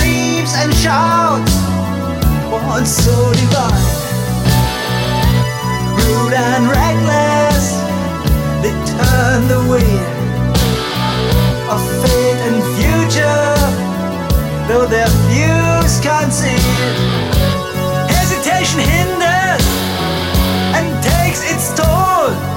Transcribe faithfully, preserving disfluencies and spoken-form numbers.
screams and shouts, one so divine. Rude and reckless, they turn the wheel of fate and future, though their views conceal. Hesitation hinders and takes its toll.